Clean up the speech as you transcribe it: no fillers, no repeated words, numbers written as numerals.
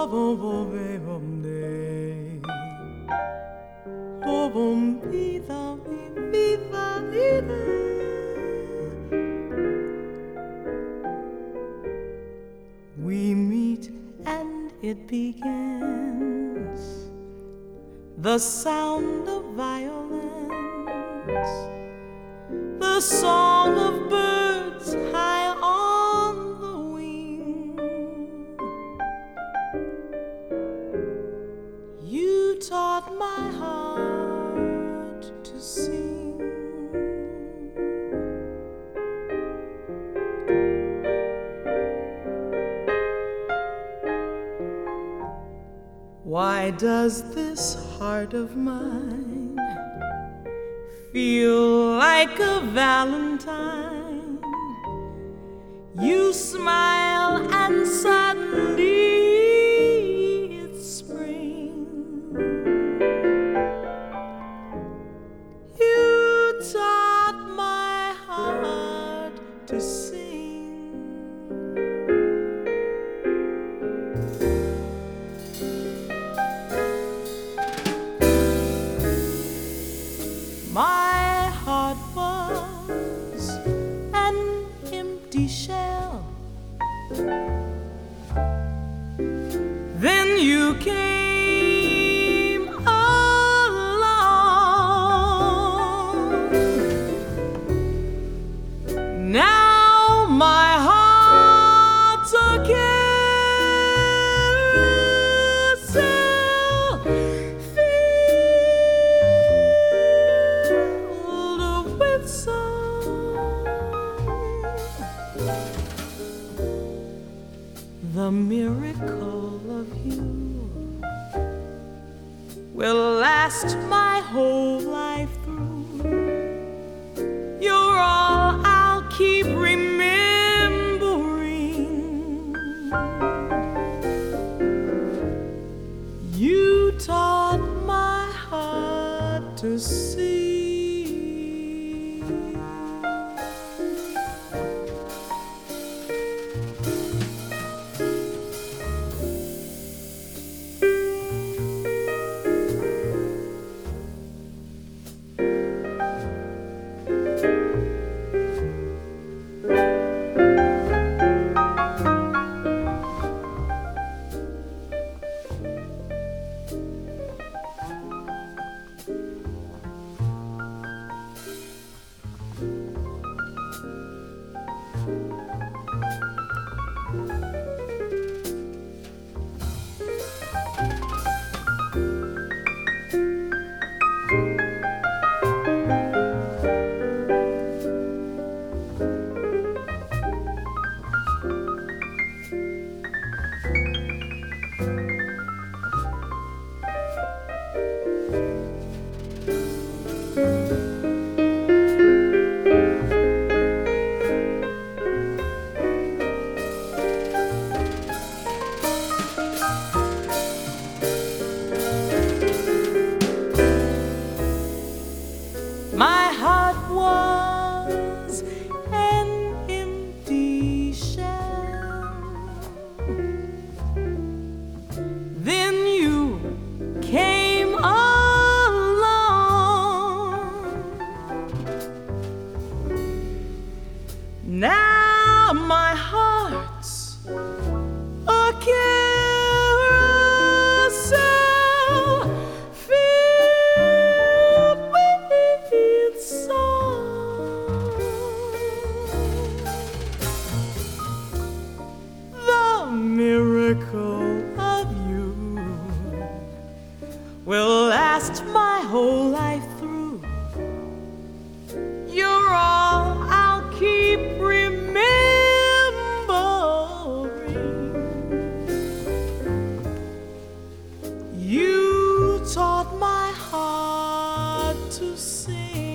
bom bom be bom day. Do bom vida vida vida. We meet and it begins. The sound of violins, the song of birds high on the wing. You taught my heart to sing. Why does this heart of mine feel like a valentine? You smile and suddenly it's spring. You taught my heart to sing. My heart was an empty shell. Then you came along. Now my heart's a carousel filled with song. The miracle of you will last my whole life through. You're all I'll keep remembering. You taught my heart to see. My heart was an empty shell. Then you came along. Now my heart's a carousel filled with song. The miracle of you will last my whole life through. You're all I'll keep remembering. You taught my heart to sing.